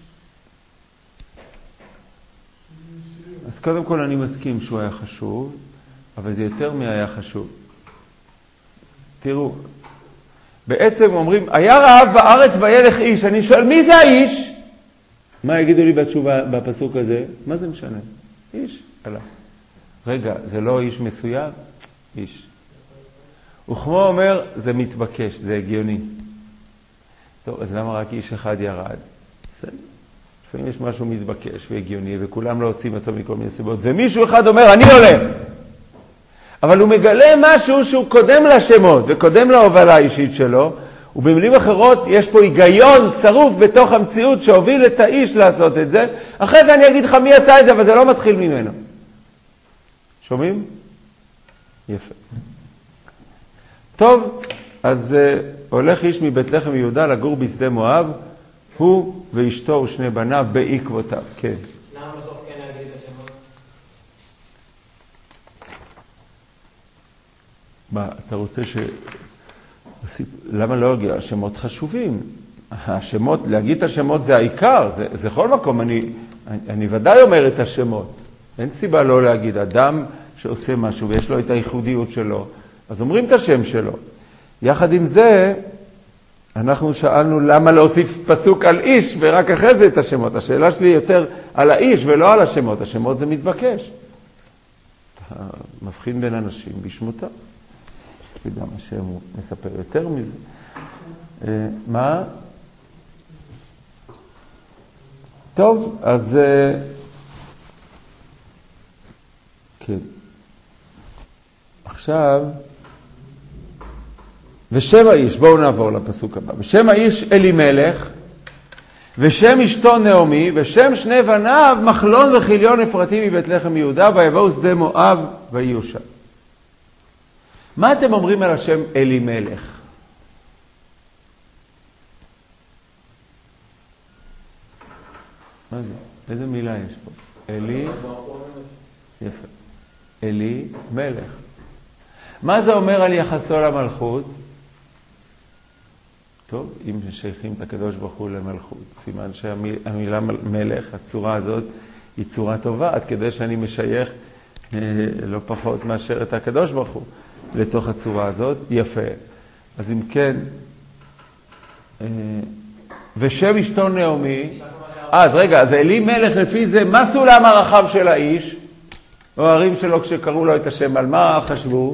אז קודם כל אני מסכים שהוא היה חשוב, אבל זה יותר מהיה חשוב. תראו, בעצם אומרים, היה רעב בארץ וילך איש. אני שואל, מי זה האיש? מה יגידו לי בתשובה בפסוק הזה? מה זה משנה? איש. הלאה. רגע, זה לא איש מסוים? איש. וכמו אומר, זה מתבקש, זה הגיוני. טוב, אז למה רק איש אחד ירד? בסדר. לפעמים יש משהו מתבקש והגיוני, וכולם לא עושים אותו מכל מיני סיבות, ומישהו אחד אומר, אני הולך. אבל הוא מגלה משהו שהוא קודם לשמות, וקודם להובלה האישית שלו, ובמילים אחרות יש פה היגיון צרוף בתוך המציאות שהוביל את האיש לעשות את זה. אחרי זה אני אגיד לך מי עשה את זה, אבל זה לא מתחיל ממנו. שומעים? יפה. טוב, אז הולך איש מבית לחם יהודה לגור בשדה מואב, הוא ואשתו ושני בניו בעקבותיו. כן. למה בסוף כן להגיד את השמות? מה, אתה רוצה למה לא להגיד? השמות חשובים. השמות, להגיד את השמות זה העיקר, זה כל מקום. אני ודאי אומר את השמות. אין סיבה לא להגיד. אדם שעושה משהו ויש לו את הייחודיות שלו, אז אומרים את השם שלו. יחד עם זה, אנחנו שאלנו למה להוסיף פסוק על איש ורק אחרי זה את השמות. השאלה שלי יותר על האיש ולא על השמות. השמות זה מתבקש. אתה מבחין בין אנשים בשמותם. וגם השם הוא מספר יותר מזה. מה? טוב, אז... כן. עכשיו... ושם האיש, בואו נעבור לפסוק הבא. ושם האיש אלימלך, ושם אשתו נעמי, ושם שני בניו מחלון וחיליון אפרתי מבית לחם יהודה, ויבואו שדה מואב ויהיו שם. מה אתם אומרים על השם אלימלך? מה זה? איזה מילה יש פה? אלי? יפה. אלי מלך. מה זה אומר על יחסו למלכות? טוב, אם שייכים את הקדוש ברוך הוא למלכות, סימן שהמילה מלך, הצורה הזאת, היא צורה טובה, עד כדי שאני משייך לא פחות מאשר את הקדוש ברוך הוא לתוך הצורה הזאת. יפה. אז אם כן, ושם אשתו נעמי, אז רגע, אז אלי מלך לפי זה, מה סולם הרחב של האיש? או הערים שלו כשקראו לו את השם, על מה חשבו?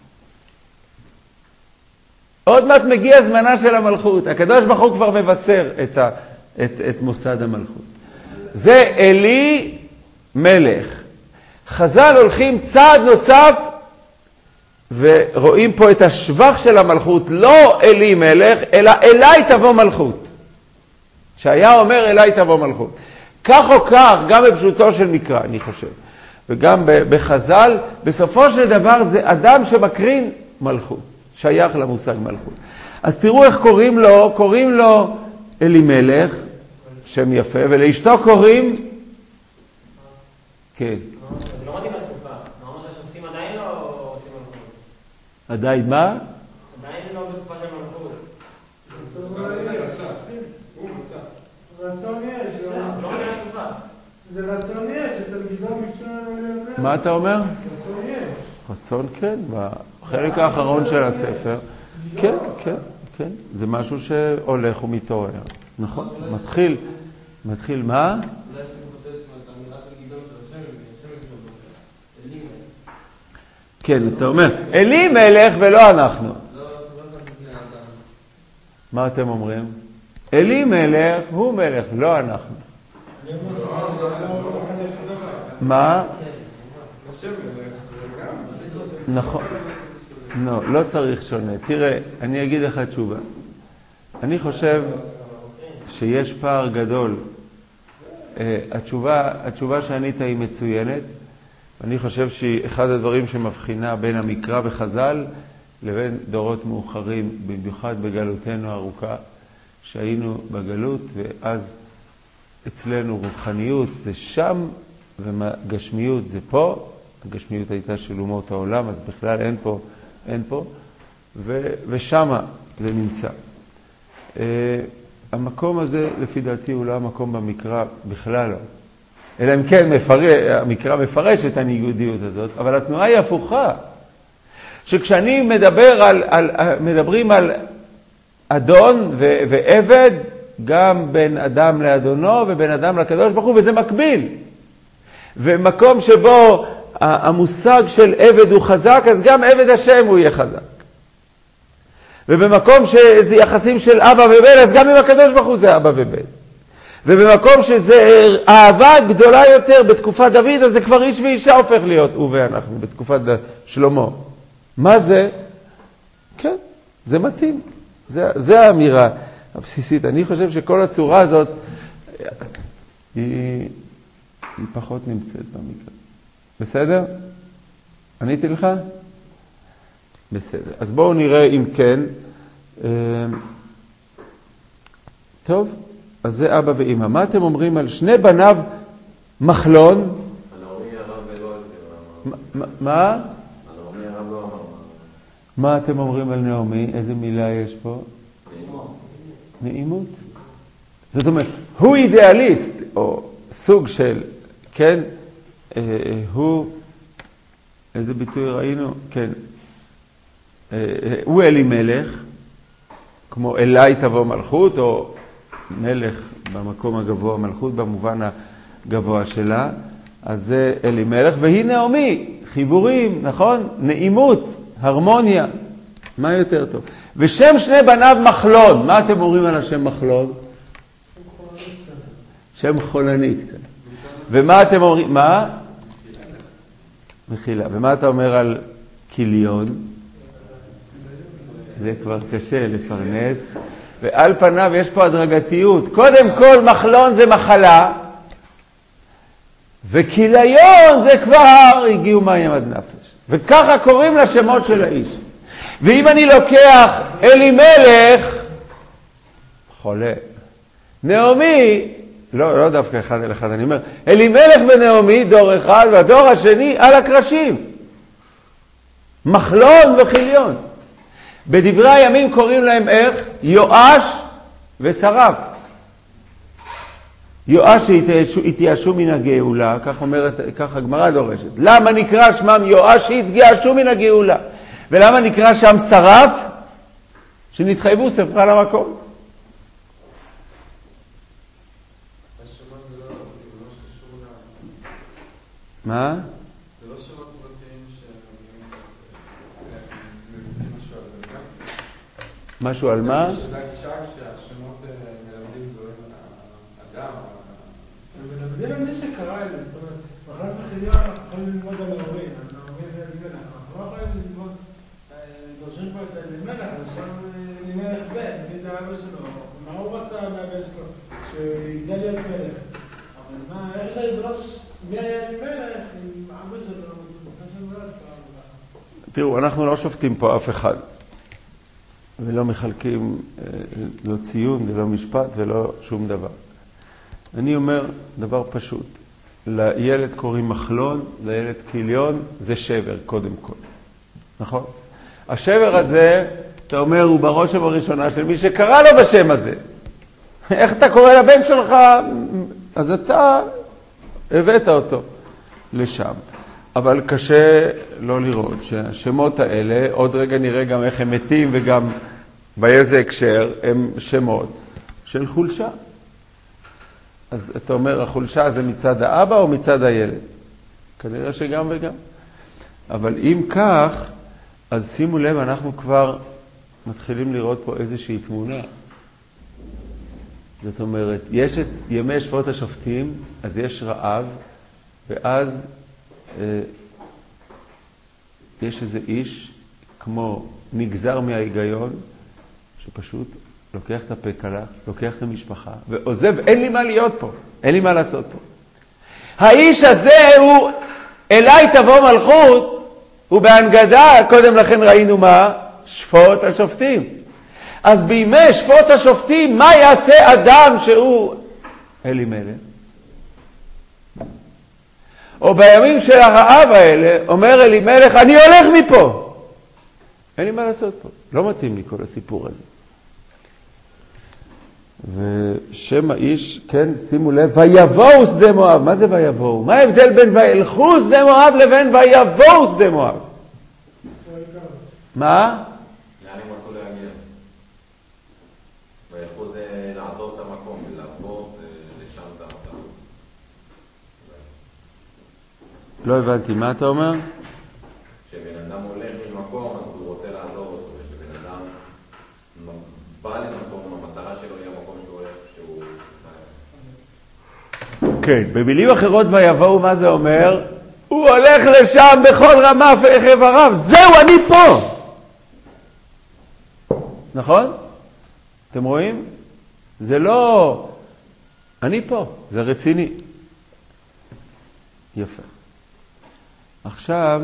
עוד מעט מגיע זמנה של המלכות. הקדוש ברוך הוא כבר מבשר את מוסד המלכות. זה אלי מלך. חז"ל הולכים צעד נוסף ורואים פה את השבח של המלכות, לא אלי מלך, אלא אליי תבוא מלכות. שהיה אומר אליי תבוא מלכות. כך או כך, גם בפשוטו של מקרא, אני חושב, וגם בחז"ל, בסופו של דבר זה אדם שמקרין מלכות, שייך למושג מלכות. אז תראו איך קוראים לו אלימלך, שם יפה, ולאשתו קוראים, כן. זה לא מתאים לתקופה, מה אומר שהשופטים עדיין לא רוצים מלכות? עדיין מה? עדיין לא בתקופה של מלכות. רצון יש. זה לא מתאים לתקופה. זה רצון יש, אצל גדעון ביקשו לנו. מה אתה אומר? רצון יש. רצון כן, בחלק האחרון של הספר. כן, כן, כן. זה משהו שהולך ומתעורר. נכון, מתחיל מה? אולי שכותבת את האמירה של גדעון של השם אלי מלך. כן, אתה אומר, אלי מלך ולא אנחנו. לא בני אדם. מה אתם אומרים? אלי מלך, הוא מלך, לא אנחנו. מה? נכון. לא צריך שונה. תראה, אני אגיד לך תשובה. אני חושב שיש פער גדול. התשובה שענית היא מצוינת. אני חושב שהיא אחד הדברים שמבחינה בין המקרא וחז"ל לבין דורות מאוחרים, במיוחד בגלותנו הארוכה, שהיינו בגלות, ואז אצלנו רוחניות זה שם, וגשמיות זה פה. הגשמיות הייתה של אומות העולם, אז בכלל אין פה, ושמה זה נמצא. המקום הזה, לפי דעתי, הוא לא המקום במקרא בכלל לא. אלא אם כן המקרא מפרש את הניגודיות הזאת, אבל התנועה היא הפוכה. שכשאני מדברים על אדון ועבד, גם בין אדם לאדונו ובין אדם לקדוש ברוך הוא, וזה מקביל. ומקום שבו המושג של עבד הוא חזק, אז גם עבד השם הוא יהיה חזק. ובמקום שזה יחסים של אבא ובן, אז גם עם הקדוש ברוך הוא זה אבא ובן. ובמקום שזה אהבה גדולה יותר בתקופת דוד, אז זה כבר איש ואישה הופך להיות הוא ואנחנו בתקופת שלמה. מה זה? כן, זה מתאים. זה האמירה הבסיסית. אני חושב שכל הצורה הזאת היא פחות נמצאת במקרא. בסדר? עניתי לך? בסדר. אז בואו נראה אם כן. טוב, אז זה אבא ואמא. מה אתם אומרים על שני בניו מחלון? הנעמי הרב ולא יותר. מה? הנעמי הרב לא אמר. מה אתם אומרים על נעמי? איזה מילה יש פה? נעימות. זאת אומרת, הוא אידיאליסט, או סוג של, כן, הוא, איזה ביטוי ראינו? כן, הוא אלי מלך, כמו אליי תבוא מלכות, או מלך במקום הגבוה, מלכות במובן הגבוה שלה, אז זה אלי מלך, והיא נעמי, חיבורים, נכון? נעימות, הרמוניה, מה יותר טוב? ושם שני בניו מחלון, מה אתם אומרים על השם מחלון? שם חולני קצת. ומה אתם אומרים? מה? מחילה. ומה אתה אומר על כיליון? זה כבר קשה לפרנס. ועל פניו יש פה הדרגתיות. קודם כל מחלון זה מחלה, וכיליון זה כבר הגיעו מים עד נפש. וככה קוראים לשמות של האיש. ואם אני לוקח אלימלך, חולה. נעמי, לא דווקא אחד אל אחד, אני אומר, אלימלך ונעמי דור אחד, והדור השני על הקרשים. מחלון וכיליון. בדברי הימים קוראים להם איך? יואש ושרף. יואש שהתייאשו מן הגאולה, כך הגמרא דורשת. למה נקרא שמם יואש שהתייאשו מן הגאולה? ולמה נקרא שם שרף? שנתחייבו ספרה למקום. מה? זה לא שמות פרטיים משהו על מה? שזה הגישה שהשמות מלמדים דברים על האדם. מלמדים על מי שקרא את זה, זאת אומרת, מחלת וחיליון אנחנו יכולים ללמוד על ההורים, על ההורים ואלימלך, אנחנו לא יכולים ללמוד אבא שלו, מה הוא רצה מהבן שלו? שיגדל להיות מלך. אבל מה, איך אפשר לדרוש מי היה מלך עם אבא שלו? תראו, אנחנו לא שופטים פה אף אחד. ולא מחלקים לא ציון ולא משפט ולא שום דבר. אני אומר דבר פשוט. לילד קוראים מחלון, לילד כיליון, זה שבר קודם כל. נכון? השבר הזה, אתה אומר, הוא בראש ובראשונה של מי שקרא לו בשם הזה. איך אתה קורא לבן שלך? אז אתה הבאת אותו לשם. אבל קשה לא לראות שהשמות האלה, עוד רגע נראה גם איך הם מתים וגם באיזה הקשר, הם שמות של חולשה. אז אתה אומר, החולשה זה מצד האבא או מצד הילד? כנראה שגם וגם. אבל אם כך, אז שימו לב, אנחנו כבר מתחילים לראות פה איזושהי תמונה. זאת אומרת, יש את ימי שפוט השופטים, אז יש רעב, ואז יש איזה איש, כמו נגזר מההיגיון, שפשוט לוקח את הפקלה, לוקח את המשפחה, ועוזב, אין לי מה להיות פה, אין לי מה לעשות פה. האיש הזה הוא, אליי תבוא מלכות, הוא בהנגדה, קודם לכן ראינו מה? שפוט השופטים. אז בימי שפוט השופטים, מה יעשה אדם שהוא אלימלך? או בימים של הרעב האלה, אומר אלימלך, אני הולך מפה. אין לי מה לעשות פה. לא מתאים לי כל הסיפור הזה. ושם האיש, כן, שימו לב, ויבואו שדה מואב. מה זה ויבואו? מה ההבדל בין וילכו שדה מואב לבין ויבואו שדה מואב? מה? לאן הם רצו להגיע? וילכו זה לעזור את המקום ולעבור לשם את המטרה. לא הבנתי, מה אתה אומר? כשבן אדם הולך ממקום, אז הוא רוצה לעזור אותו, וכשבן אדם בא למקום, המטרה שלו היא המקום שהוא הולך, שהוא... כן, במילים אחרות ויבואו, מה זה אומר? הוא הולך לשם בכל רמה וחב הרב, זהו, אני פה! נכון? אתם רואים? זה לא... אני פה, זה רציני. יפה. עכשיו,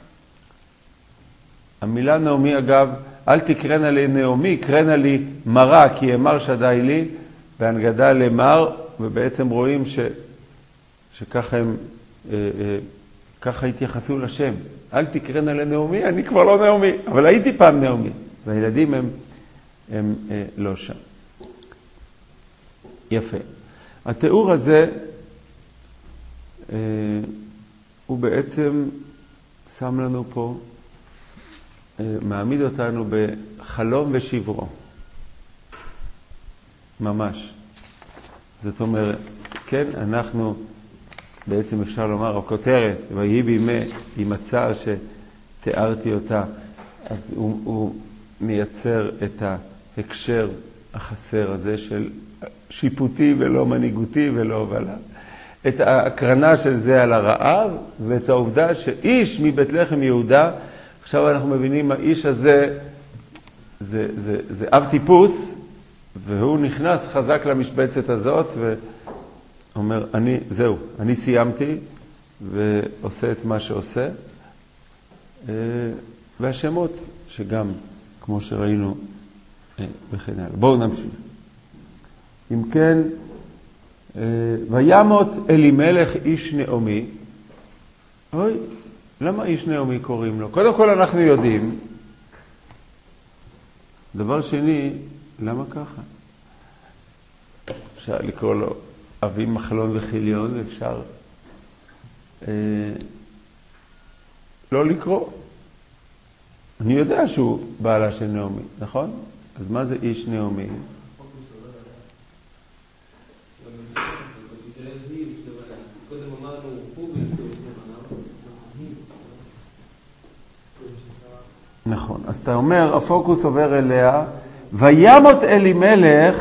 המילה נעמי אגב, אל תקרנה לי נעמי, קרנה לי מרה, כי אמר שדי לי, בהנגדה למר, ובעצם רואים שככה הם, ככה התייחסו לשם. אל תקרנה לנעמי, אני כבר לא נעמי, אבל הייתי פעם נעמי, והילדים הם לא שם. יפה. התיאור הזה, הוא בעצם שם לנו פה, מעמיד אותנו בחלום ושברו. ממש. זאת אומרת, כן, אנחנו, בעצם אפשר לומר, הכותרת, ויהי בימי, עם הצער שתיארתי אותה, אז הוא מייצר את ההקשר החסר הזה של שיפוטי ולא מנהיגותי ולא הובלה. את ההקרנה של זה על הרעב, ואת העובדה שאיש מבית לחם יהודה, עכשיו אנחנו מבינים, האיש הזה, זה אב טיפוס, והוא נכנס חזק למשבצת הזאת, ואומר, זהו, אני סיימתי, ועושה את מה שעושה, והשמות שגם, כמו שראינו, וכן הלאה. בואו נמשיך. אם כן, וימות אלימלך איש נעמי. אוי, למה איש נעמי קוראים לו? קודם כל אנחנו יודעים. דבר שני, למה ככה? אפשר לקרוא לו אבי מחלון וכיליון, אפשר לא לקרוא. אני יודע שהוא בעלה של נעמי, נכון? אז מה זה איש נעמי? נכון, אז אתה אומר, הפוקוס עובר אליה, וימות אלימלך,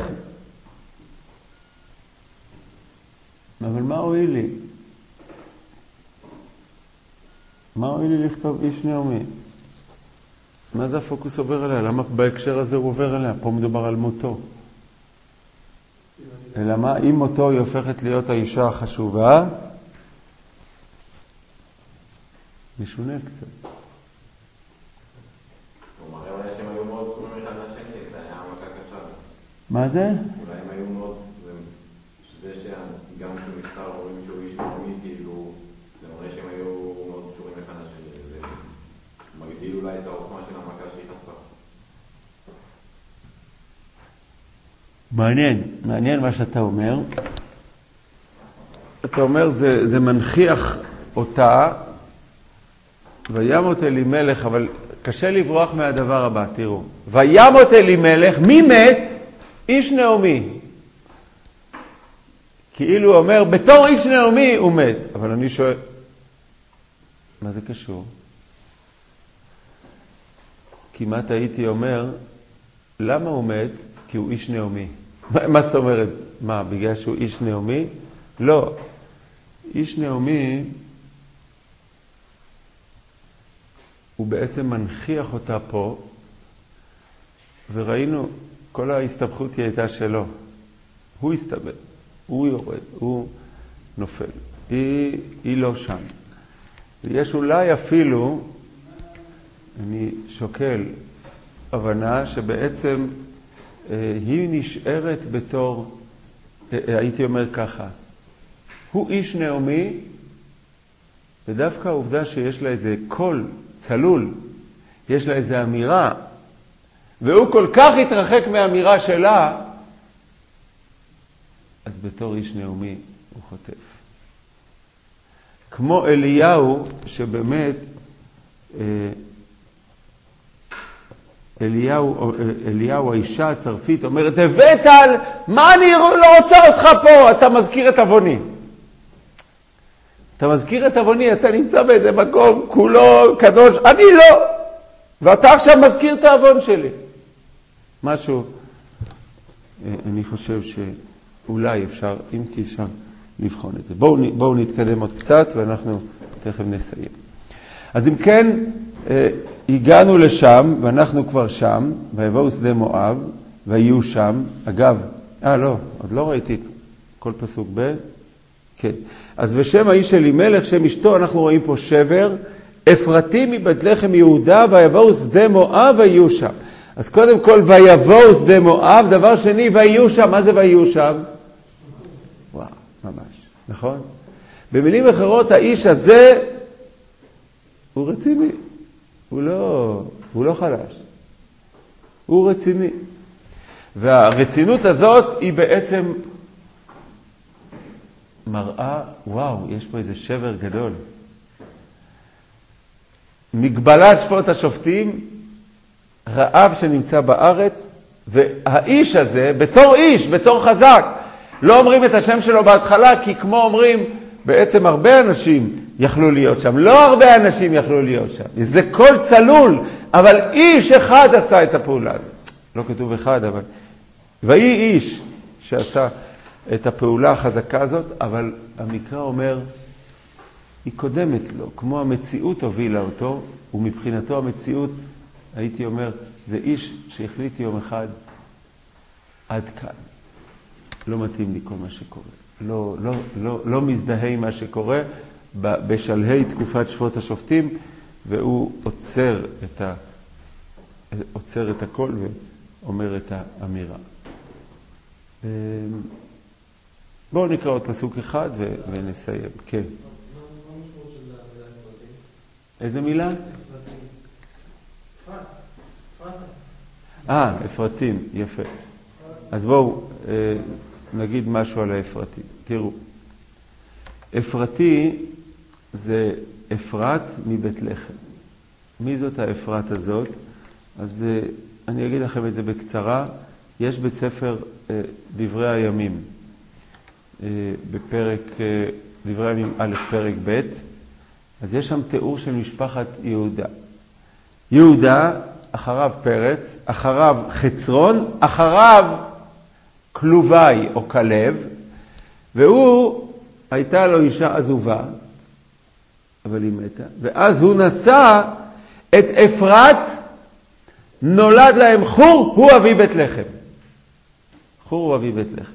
אבל מה הועיל לי? מה הועיל לי לכתוב איש נעמי? מה זה הפוקוס עובר עליה? למה בהקשר הזה הוא עובר עליה? פה מדובר על מותו. אלא מה? אם מותו היא הופכת להיות האישה החשובה, משונה קצת. הוא מראה אולי שהם היו מאוד קרובים אחד לשני, זה היה מכה קשה. מה זה? אולי הם היו מאוד, זה שגם כשהוא נפטר אומרים שהוא איש נעמי, כאילו, זה מראה שהם היו מאוד קשורים אחד לשני, זה מגדיל אולי את העוצמה של המכה שהיא חטפה. מעניין מה שאתה אומר. אתה אומר, זה מנחיח אותה, וימות אלימלך, אבל קשה לברוח מהדבר הבא, תראו. וימות אלימלך, מי מת? איש נעמי. כאילו הוא אומר, בתור איש נעמי הוא מת. אבל אני שואל, מה זה קשור? כמעט הייתי אומר, למה הוא מת? כי הוא איש נעמי. מה זאת אומרת? מה, בגלל שהוא איש נעמי? לא. איש נעמי הוא בעצם מנחיח אותה פה, וראינו, כל ההסתבכות היא הייתה שלו. הוא הסתבך, הוא יורד, הוא נופל. היא לא שם. ויש אולי אפילו, אני שוקל, הבנה שבעצם היא נשארת בתור, הייתי אומר ככה, הוא איש נעמי, ודווקא העובדה שיש לה איזה קול צלול, יש לה איזה אמירה, והוא כל כך התרחק מהאמירה שלה, אז בתור איש נעמי הוא חוטף. כמו אליהו, שבאמת, אליהו, האישה הצרפית, אומרת, הבטל, מה אני לא רוצה אותך פה? אתה מזכיר את אבוני. אתה מזכיר את אבוני, אתה נמצא באיזה מקום, כולו קדוש, אני לא. ואתה עכשיו מזכיר את האבון שלי. משהו, אני חושב שאולי אפשר, אם כי אפשר לבחון את זה. בואו נתקדם עוד קצת, ואנחנו תכף נסיים. אז אם כן, הגענו לשם, ואנחנו כבר שם, ויבואו שדה מואב, ויהיו שם. אגב, לא, עוד לא ראיתי כל פסוק ב... כן. אז בשם האיש אלימלך, שם אשתו, אנחנו רואים פה שבר, אפרתים מבית לחם יהודה, ויבואו שדה מואב, ויהיו שם. אז קודם כל, ויבואו שדה מואב, דבר שני, ויהיו שם. מה זה ויהיו שם? וואו, ממש, נכון? במילים אחרות, האיש הזה, הוא רציני. הוא לא חלש. הוא רציני. והרצינות הזאת היא בעצם מראה, וואו, יש פה איזה שבר גדול. מגבלת שפוט השופטים, רעב שנמצא בארץ, והאיש הזה, בתור איש, בתור חזק, לא אומרים את השם שלו בהתחלה, כי כמו אומרים, בעצם הרבה אנשים יכלו להיות שם. לא הרבה אנשים יכלו להיות שם. זה קול צלול, אבל איש אחד עשה את הפעולה הזאת. לא כתוב אחד, אבל... והיא איש שעשה את הפעולה החזקה הזאת, אבל המקרא אומר, היא קודמת לו, כמו המציאות הובילה אותו, ומבחינתו המציאות, הייתי אומר, זה איש שהחליט יום אחד, עד כאן. לא מתאים לי כל מה שקורה. לא מזדהה עם מה שקורה בשלהי תקופת שפוט השופטים, והוא עוצר את הכל ואומר את האמירה. בואו נקרא עוד פסוק אחד ונסיים. כן. מה המשמעות של אפרתים? איזה מילה? אפרת. אפרתים, יפה. אז בואו נגיד משהו על האפרתי. תראו, אפרתי זה אפרת מבית לחם. מי זאת האפרת הזאת? אז אני אגיד לכם את זה בקצרה. יש בספר דברי הימים, בפרק דברי הימים א' פרק ב', אז יש שם תיאור של משפחת יהודה. יהודה, אחריו פרץ, אחריו חצרון, אחריו כלובי או כלב, והוא, הייתה לו אישה עזובה, אבל היא מתה, ואז הוא נשא את אפרת נולד להם חור, הוא אבי בית לחם. חור הוא אבי בית לחם.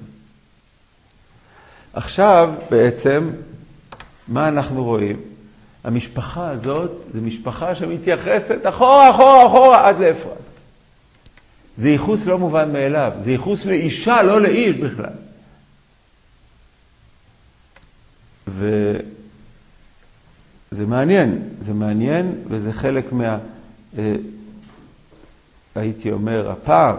עכשיו בעצם, מה אנחנו רואים? המשפחה הזאת, זו משפחה שמתייחסת אחורה, אחורה, אחורה, עד לאפרת. זה ייחוס לא מובן מאליו. זה ייחוס לאישה, לא לאיש בכלל. וזה מעניין. זה מעניין, וזה חלק מה... הייתי אומר, הפער.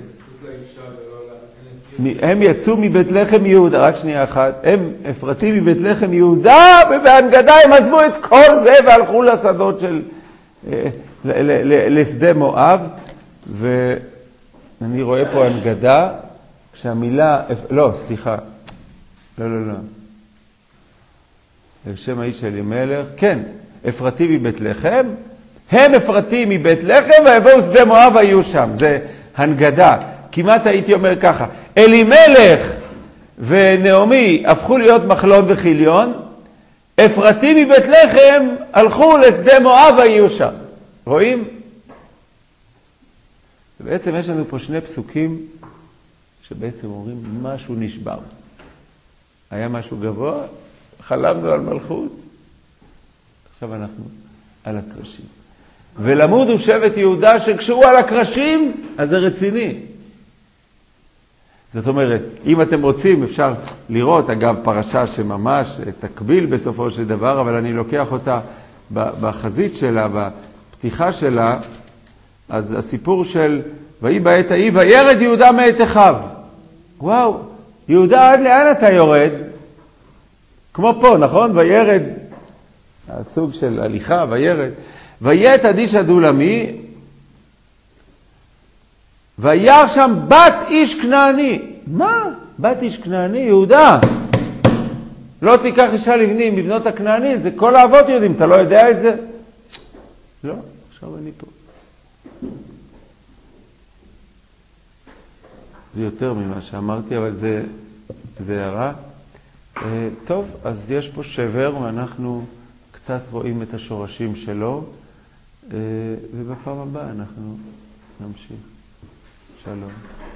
הם יצאו מבית לחם יהודה, רק שנייה אחת, הם אפרתי מבית לחם יהודה, ובהנגדה הם עזבו את כל זה והלכו לשדות של, לשדה מואב, ואני רואה פה הנגדה, כשהמילה, לא, סליחה, לא, שם האיש אלימלך, כן, אפרתי מבית לחם, הם אפרתי מבית לחם, ויבואו שדה מואב היו שם, זה הנגדה. כמעט הייתי אומר ככה, אלימלך ונעמי הפכו להיות מחלון וחיליון, אפרתי מבית לחם הלכו לשדה מואב היו שם. רואים? ובעצם יש לנו פה שני פסוקים שבעצם אומרים משהו נשבר. היה משהו גבוה, חלמנו על מלכות, עכשיו אנחנו על הקרשים. ולמוד הוא שבט יהודה שכשהוא על הקרשים, אז זה רציני. זאת אומרת, אם אתם רוצים, אפשר לראות, אגב, פרשה שממש תקביל בסופו של דבר, אבל אני לוקח אותה בחזית שלה, בפתיחה שלה, אז הסיפור של, ויהי בעת ההיא, וירד יהודה מאת אחיו. וואו, יהודה עד לאן אתה יורד? כמו פה, נכון? וירד, הסוג של הליכה, וירד. ויית אדיש הדולמי, וירא שם בת איש כנעני. מה? בת איש כנעני? יהודה. לא תיקח אישה לבנים מבנות הכנעני, זה כל האבות יודעים, אתה לא יודע את זה? לא, עכשיו אני פה. זה יותר ממה שאמרתי, אבל זה הערה. טוב, אז יש פה שבר, ואנחנו קצת רואים את השורשים שלו, ובפעם הבאה אנחנו נמשיך. שלום.